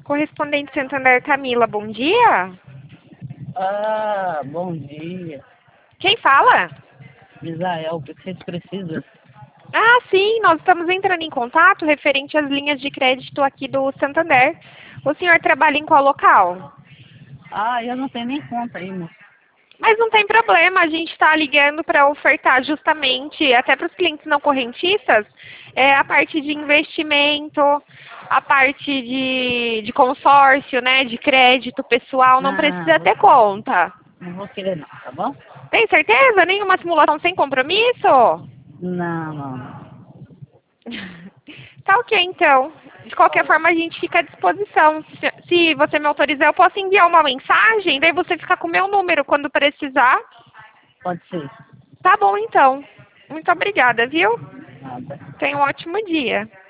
Correspondente Santander Camila, bom dia. Ah, bom dia. Quem fala? Misael, o que vocês precisam? Ah, sim, nós estamos entrando em contato referente às linhas de crédito aqui do Santander. O senhor trabalha em qual local? Ah, eu não tenho nem conta aí, moço. Mas não tem problema, a gente está ligando para ofertar justamente, até para os clientes não correntistas, a parte de investimento, a parte de consórcio, né, de crédito pessoal, não precisa ter conta. Não vou querer não, tá bom? Tem certeza? Nenhuma simulação sem compromisso? Não. Tá ok, então. De qualquer forma, a gente fica à disposição. Se você me autorizar, eu posso enviar uma mensagem, daí você fica com o meu número quando precisar. Pode ser. Tá bom, então. Muito obrigada, viu? Nada. Tenha um ótimo dia.